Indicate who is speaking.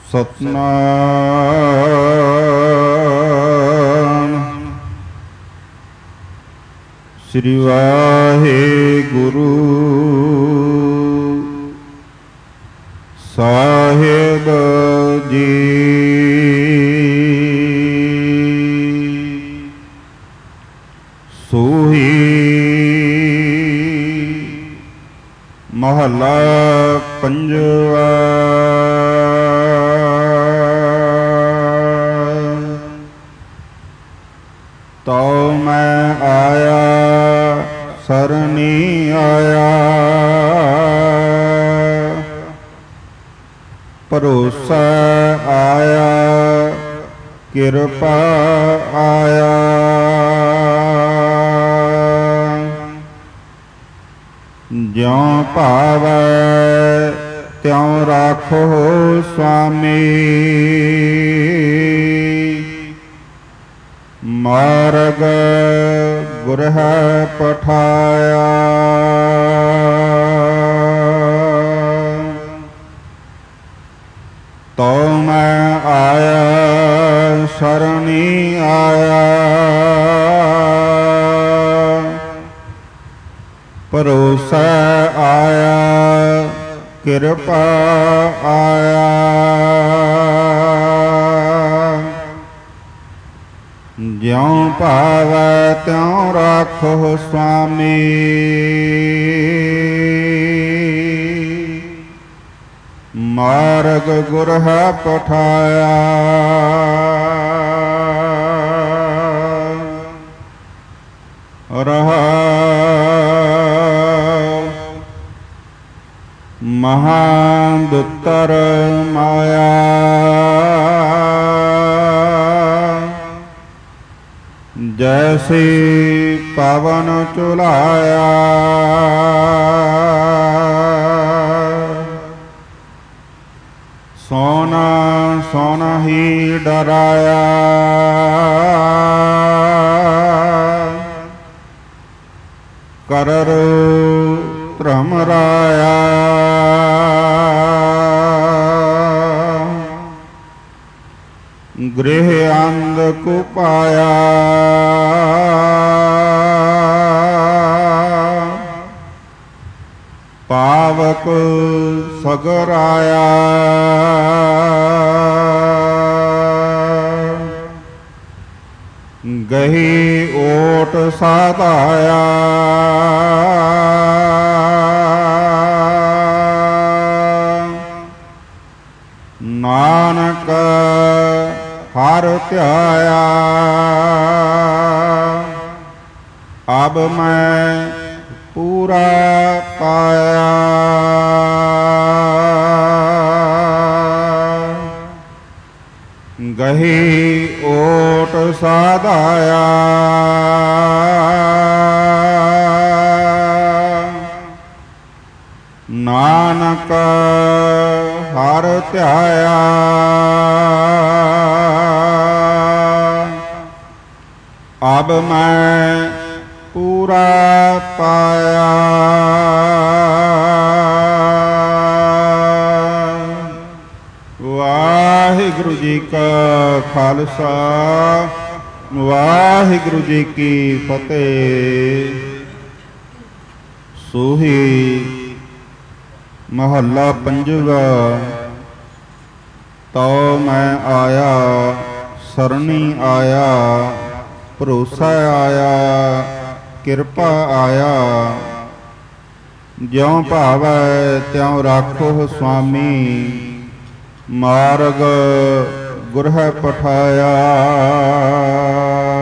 Speaker 1: ਸਤਨਾਮ ਸ੍ਰੀ ਵਾਹਿਗੁਰੂ ਸਾਹਿਬ ਜੀ। ਸੋਹੀ ਮਹਲਾ ਪੰਜਵਾ। ਤਉ ਮੈਂ ਆਇਆ ਸਰਣੀ ਆਇਆ, ਭਰੋਸਾ ਆਇਆ ਕਿਰਪਾ ਆਇਆ। ਜਿਉ ਭਾਵੈ ਤਿਉ ਰਾਖੋ ਸੁਆਮੀ, ਮਾਰਗ ਗੁਰਹਿ ਪਠਾਇਆ। ਤਉ ਮੈਂ ਆਇਆ ਸਰਣੀ ਆਇਆ, ਭਰੋਸਾ ਆਇਆ ਕਿਰਪਾ ਆਇਆ। ਜਿਉ ਭਾਵੈ ਤਿਉ ਰਾਖੋ ਸੁਆਮੀ, ਮਾਰਗ ਗੁਰਹਿ ਪਠਾਇਆ। ਮਹਾਦੁੱਤਰ ਮਾਇਆ, ਜੈਸੇ ਪਵਨ ਝੁਲਾਇਆ। ਸੋਨਾ ਸੋਨਾ ਹੀ ਡਰਾਇਆ, ਕਰਰ ਧਰਮ ਰਾਇਆ। ਗ੍ਰਹਿ ਅੰਧ ਕੁਪਾਇਆ, ਪਾਵਕ ਸਗਰਾਇਆ। ਗਹੀ ਓਟ ਸਾਧਾਇਆ, ਨਾਨਕ ਹਰਿ ਧਿਆਇਆ। ਅਬ ਮੈਂ ਪੂਰਾ ਪਾਇਆ, ਗਹੀ ਓਟ ਸਾਧਾਇਆ। ਨਾਨਕ ਹਰਿ ਧਿਆਇਆ। ਅਬ ਮੈਂ ਪੂਰਾ ਪਾਇਆ। ਵਾਹਿਗੁਰੂ ਜੀ ਕਾ ਖਾਲਸਾ, ਵਾਹਿਗੁਰੂ ਜੀ ਕੀ ਫਤਿਹ। ਸੋਹੀ ਮਹੱਲਾ ਪੰਜਵਾ। ਤਉ ਮੈਂ ਆਇਆ ਸਰਣੀ ਆਇਆ, ਭਰੋਸਾ ਆਇਆ ਕਿਰਪਾ ਆਇਆ। ਜਿਉ ਭਾਵੈ ਤਿਉ ਰਾਖੋ ਸੁਆਮੀ, ਮਾਰਗ ਗੁਰਹਿ ਪਠਾਇਆ।